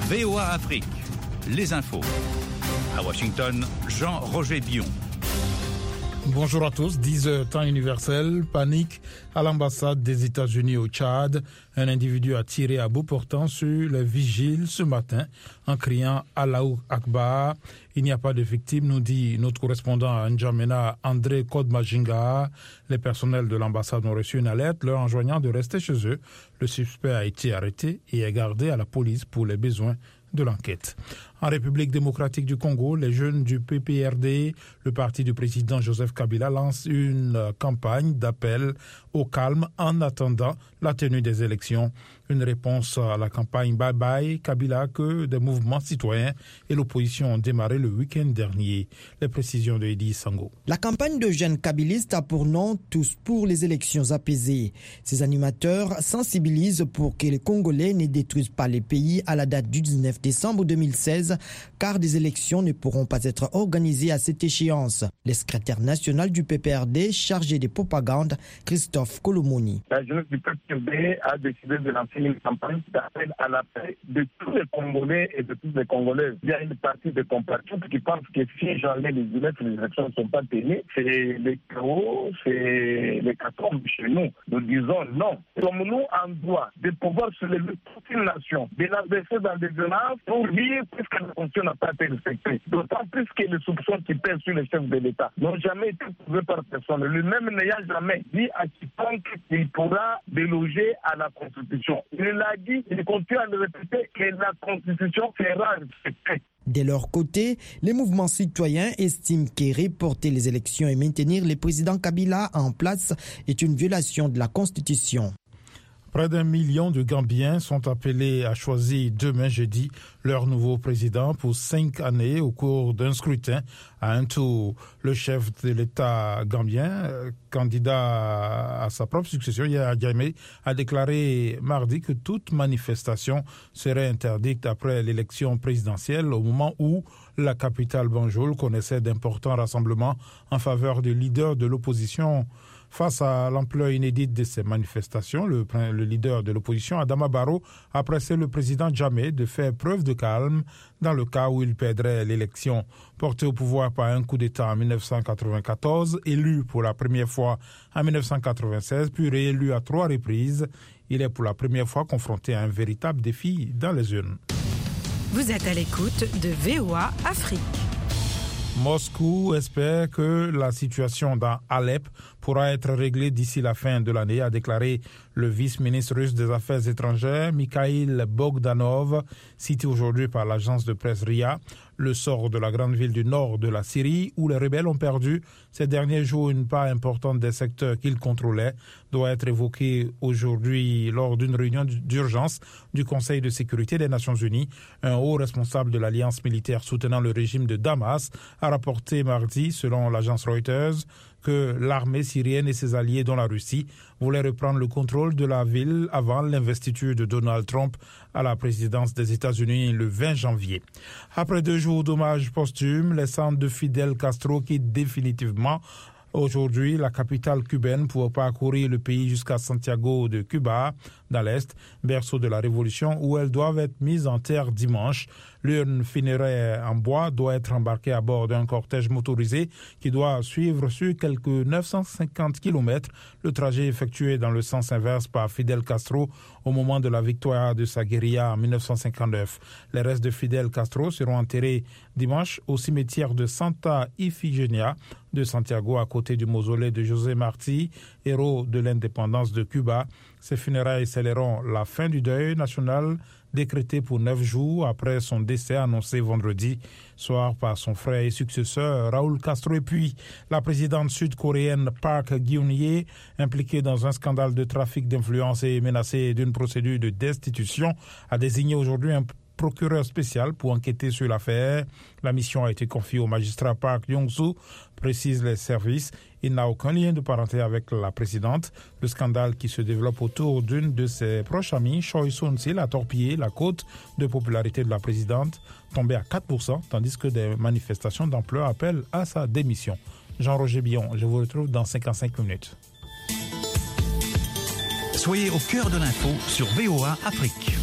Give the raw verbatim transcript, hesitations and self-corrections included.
V O A Afrique, les infos. À Washington, Jean-Roger Bion. Bonjour à tous, dix heures temps universel, panique à l'ambassade des États-Unis au Tchad. Un individu a tiré à bout portant sur les vigiles ce matin en criant Allahu Akbar. Il n'y a pas de victimes, nous dit notre correspondant à N'Djamena, André Kodmajinga. Les personnels de l'ambassade ont reçu une alerte leur enjoignant de rester chez eux. Le suspect a été arrêté et est gardé à la police pour les besoins de l'enquête. En République démocratique du Congo, les jeunes du P P R D, le parti du président Joseph Kabila, lancent une campagne d'appel au calme en attendant la tenue des élections. Une réponse à la campagne Bye Bye Kabila que des mouvements citoyens et l'opposition ont démarré le week-end dernier. Les précisions de Eddy Sango. La campagne de jeunes kabylistes a pour nom Tous pour les élections apaisées. Ces animateurs sensibilisent pour que les Congolais ne détruisent pas les pays à la date du dix-neuf décembre deux mille seize, car des élections ne pourront pas être organisées à cette échéance. Le secrétaire national du P P R D chargé de propagande, Christophe Kolomoni. La jeunesse du P P R D a décidé de lancer une campagne d'appel à la paix de tous les Congolais et de toutes les Congolaises. Il y a une partie de compatriotes qui pensent que si janvier les élections ne sont pas tenues, c'est le chaos, c'est les catombes chez nous. Nous disons non. Comme nous, en droit de pouvoir se lever toute une nation, de la baisser dans des violences pour vivre puisque la Constitution n'a pas été respectée. D'autant plus que les soupçons qui pèsent sur les chefs de l'État n'ont jamais été prouvés par personne. Lui-même n'ayant jamais dit à quiconque qu'il pourra déloger à la Constitution. Il l'a dit, il continue à le répéter, que la Constitution sera respectée. De leur côté, les mouvements citoyens estiment que reporter les élections et maintenir le président Kabila en place est une violation de la Constitution. Près d'un million de Gambiens sont appelés à choisir demain jeudi leur nouveau président pour cinq années au cours d'un scrutin à un tour. Le chef de l'État gambien, candidat à sa propre succession, Yahya Jammeh, a déclaré mardi que toute manifestation serait interdite après l'élection présidentielle au moment où la capitale Banjul connaissait d'importants rassemblements en faveur du leader de l'opposition. Face à l'ampleur inédite de ces manifestations, le, le leader de l'opposition, Adama Barrow, a pressé le président Jammeh de faire preuve de calme dans le cas où il perdrait l'élection. Porté au pouvoir par un coup d'État en dix-neuf cent quatre-vingt-quatorze, élu pour la première fois en dix-neuf cent quatre-vingt-seize, puis réélu à trois reprises, il est pour la première fois confronté à un véritable défi dans les urnes. Vous êtes à l'écoute de V O A Afrique. Moscou espère que la situation dans Alep pourra être réglée d'ici la fin de l'année, a déclaré le vice-ministre russe des Affaires étrangères, Mikhail Bogdanov, cité aujourd'hui par l'agence de presse R I A. Le sort de la grande ville du nord de la Syrie, où les rebelles ont perdu ces derniers jours une part importante des secteurs qu'ils contrôlaient, doit être évoqué aujourd'hui lors d'une réunion d'urgence du Conseil de sécurité des Nations Unies. Un haut responsable de l'alliance militaire soutenant le régime de Damas a rapporté mardi, selon l'agence Reuters, que l'armée syrienne et ses alliés, dont la Russie, voulaient reprendre le contrôle de la ville avant l'investiture de Donald Trump à la présidence des États-Unis le vingt janvier. Après deux jours d'hommage posthume, les cendres de Fidel Castro quittent définitivement aujourd'hui la capitale cubaine pour parcourir le pays jusqu'à Santiago de Cuba, dans l'Est, berceau de la Révolution, où elles doivent être mises en terre dimanche. L'urne funéraire en bois doit être embarquée à bord d'un cortège motorisé qui doit suivre sur quelques neuf cent cinquante kilomètres le trajet effectué dans le sens inverse par Fidel Castro au moment de la victoire de sa guérilla en dix-neuf cent cinquante-neuf. Les restes de Fidel Castro seront enterrés dimanche au cimetière de Santa Ifigenia de Santiago, à côté du mausolée de José Martí, héros de l'indépendance de Cuba. Ces funérailles scelleront la fin du deuil national décrété pour neuf jours après son décès annoncé vendredi soir par son frère et successeur Raúl Castro. Et puis, la présidente sud-coréenne Park Geun-hye, impliquée dans un scandale de trafic d'influence et menacée d'une procédure de destitution, a désigné aujourd'hui un procureur spécial pour enquêter sur l'affaire. La mission a été confiée au magistrat Park Yong-soo, précisent les services. Il n'a aucun lien de parenté avec la présidente. Le scandale qui se développe autour d'une de ses proches amies, Choi Soon-sil, a torpillé la cote de popularité de la présidente, tombée à quatre pour cent, tandis que des manifestations d'ampleur appellent à sa démission. Jean-Roger Bion, je vous retrouve dans cinquante-cinq minutes. Soyez au cœur de l'info sur V O A Afrique.